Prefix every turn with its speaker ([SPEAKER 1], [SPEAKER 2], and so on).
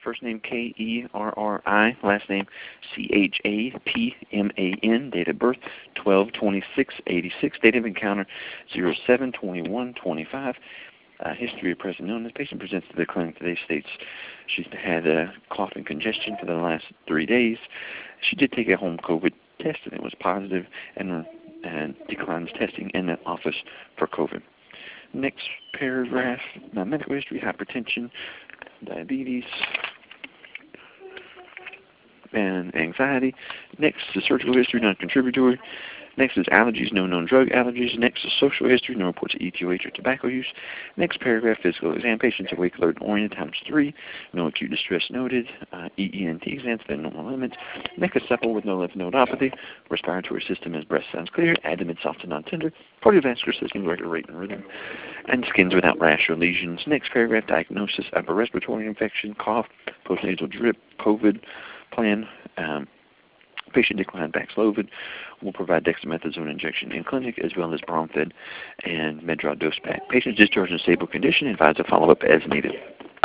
[SPEAKER 1] first name Kerri, last name Chapman, date of birth 12/26/86, date of encounter 07/21/25. History of present illness. Patient presents to the clinic today, states she's had cough and congestion for the last 3 days. She did take a home COVID test and it was positive, and declines testing in the office for COVID. Next paragraph, medical history: hypertension, diabetes, and anxiety. Next is surgical history, non-contributory. Next is allergies, no known drug allergies. Next is social history, no reports of ETOH or tobacco use. Next paragraph, physical exam. Patients awake, alert, and oriented, times 3. No acute distress noted. EENT exams within normal limits. Neck is supple with no lymph nodopathy. Respiratory system is breast sounds clear. Abdomen soft and non-tender. Cardiovascular system regular rate and rhythm. And skins without rash or lesions. Next paragraph, diagnosis: upper respiratory infection, cough, postnasal drip, COVID. Plan: patient declined Paxlovid. Will provide dexamethasone injection in clinic, as well as Bromfed and Medrol dose pack. Patient discharged in stable condition. Advised to follow up as needed.